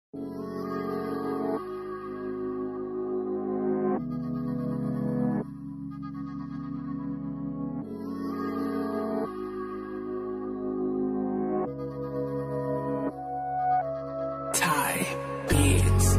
Thai Beats.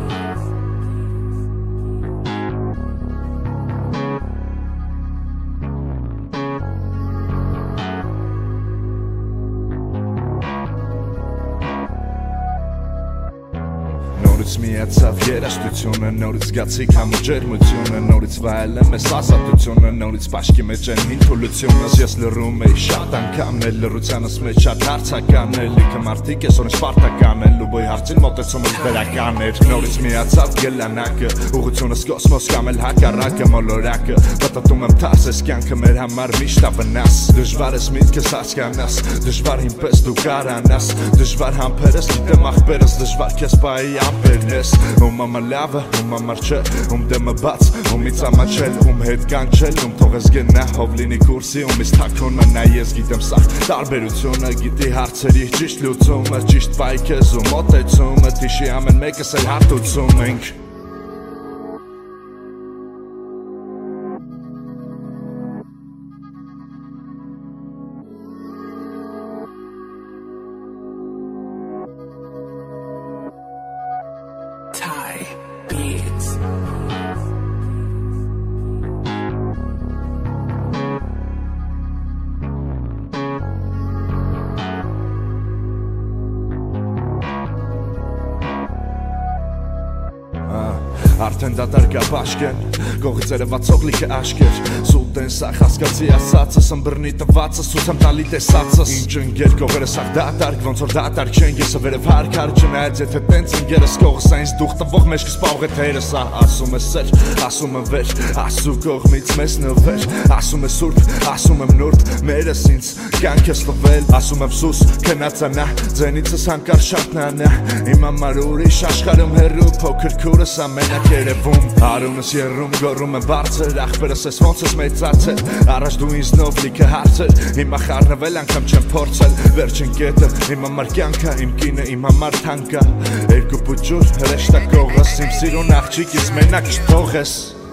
Նորից միացավ երաժշտությունը, նորից զգացի համոջերմությունը, նորից վայելեմ ես ազատությունը, նորից պաշկի մեջ են հին թուլությունս, ես լռում էի շատ անգամ, էլ լռությանս մեջ շատ հարցական էր, լիքը մարդիկ այսօր սպարտական են, լուբոյ հարցին մոտեցումս դրական էր, նորից միացավ գելանակը, ուղղությունս կոսմոս կամ էլ հակառակը մոլորակը, պատտում եմ թարս ես կյանքը մեր համար միշտ ավնաս, դժվար ես միտքս հասկանաս, դժվար հիմպես դու կարանաս, դժվար համբերս գիտեմ աղբերս, դժվար քեզ պայի ամպերն ես, ում ամա լավը, ում ամար չէ, ում դեմը բաց, ումից ամաչել, ում հետ կանչել, ում թող ես գնա, հով լինի կուրսի, ումից թաքոնը նա ես գիտեմ սաղ տարբերությունը, գիտի հարցերի ճիշտ լուծումը, ճիշտ պայքեզ ու մոտեցումը, թիշի ամեն մեկս էլ հարթուցում ենք Thai Beats. Արդեն դատարկա պաշկեն, կողից երևացող լիքը աշկեր Սուտ են սաղ հասկացի ասացս, ըմբրնի տվածս, ուսեմ տալի տեսացս Ինչ ընգեր կողերը սաղ դատարկ, ոնց որ դատարկ չեն Եսը վերև հարկար չնայած եթե տենց ընգերս կողս այնց դուխ տվող մեջ կսպաղ է թերս Ասում է սեր, ասում է վեր, ասու կողմից մեզ նվեր Ասում է սուրբ, ասում եմ նուրդ, մերս ինձ կյանք ես տվել Ասում եմ սուս, կնացանա, ձենիցս հանկար շարտնանա Իմ համար ուրիշ աշխարհում հեռու փոքր քուրս ամենակ երևում Արունս երում, գորում է բարձր, աղբերս ես ոնց ես մեծացել Առաջ դու ինձ նով լիքը հարցեր, հիմա խառնվել անգամ չեմ փորձել Վերջին կետը, իմ համար կյանքը, իմ կինը, իմ համար թանկա Երկու պուջուր, հրեշտակողս, իմ սիրուն աղջիկ, ես մենակ չթողես